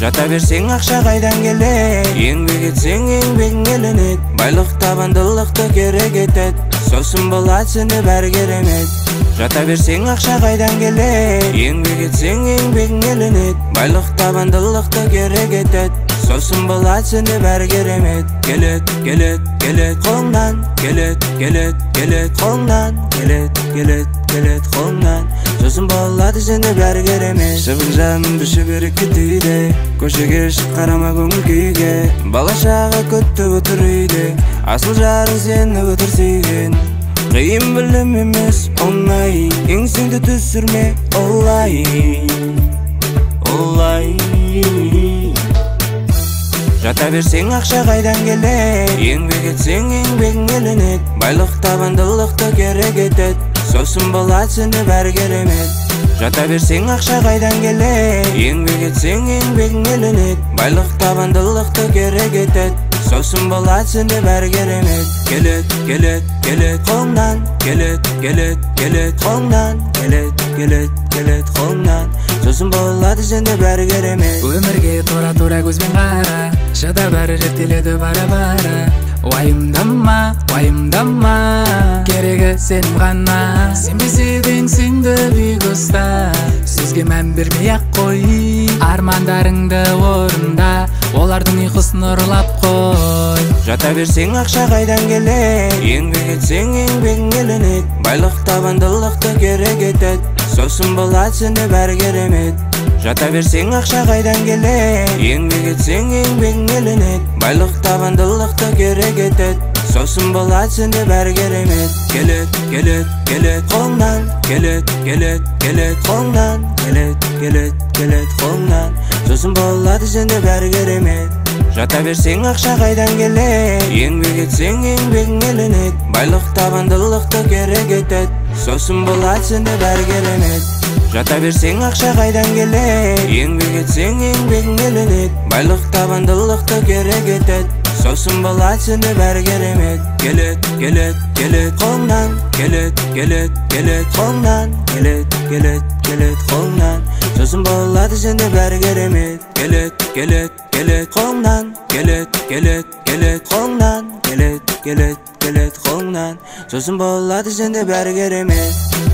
Жата берсең ақша қайдан келет, еңбек етсең еңбегің еленет. Байлық табандылықты керек етет, сосын болады сені бәрі керемет. Жата берсең ақша қайдан келет, еңбек етсең еңбегің еленет. Байлық табандылықты керек етет, сосын болады сені бәрі керемет. Келет, келет, келет қолыңнан, келет, келет, келет қолыңнан, келет, келет, келет қолыңнан, сосын болады сені бәрі керемет. Шыбық жанымды шүберек кетейді, көшеге шық қарама көңіл күйге. Бала шаға күтіп отыр үйде, асыл жарың сені өтір сүйген. Қиын білім емес оңай, еңсеңді түсірме олай, олай. Жата берсең ақша қайдан келет, еңбек етсең еңбегің еленет. Байлық табандылықты керек етет, сосын болады сені бәрі керемет. Жата берсең ақша қайдан келет, еңбек етсең еңбегің еленет. Байлық табандылықты керек етет, сосын болады сені бәрі керемет. Келет, келет, келет қолыңнан, келет, келет, келет қолыңнан, келет, келет, келет қолыңнан, сосын болады сені бәрі керемет. Өмірге тура көзбен қара, шыда бәрі реттеледі бара-бара. Уайымдама, уайымдама, керегі сенім ғана. Сенбеседен сенді биік ұста, сөзге мән бермей ақ қой. Армандарыңды орында, олардың ұйқысын ұрлап қой. Жата берсең ақша қайдан келет, еңбек етсең еңбегің еленет. Байлық табандылықты керек етет, сосын болады сені бәрі керемет. Жата берсең ақша қайдан келет, еңбек етсең еңбегің еленет. Байлық табандылықты керек етет, сосын болады сені бәрі керемет. Келет, келет, келет қолыңнан, келет, келет, келет қолыңнан, келет, келет, келет қолыңнан, сосын болады сені бәрі керемет. Жата берсең ақша қайдан келет, еңбек етсең еңбегің еленет. Байлық табандылықты керек етет, сосын болады сені бәрі керемет. Жата берсең ақша қайдан келет, еңбек етсең еңбегің еленет. Байлық табандылықты керек етет, сосын болады сені бәрі керемет. Келет, келет, келет қолыңнан, келет, келет, келет қолыңнан, келет, келет, келет қолыңнан, сосын болады сені бәрі керемет. Келет, келет, келет қолыңнан, келет, келет, келет қолыңнан, келет, келет, келет қолыңнан, сосын болады сені бәрі керемет.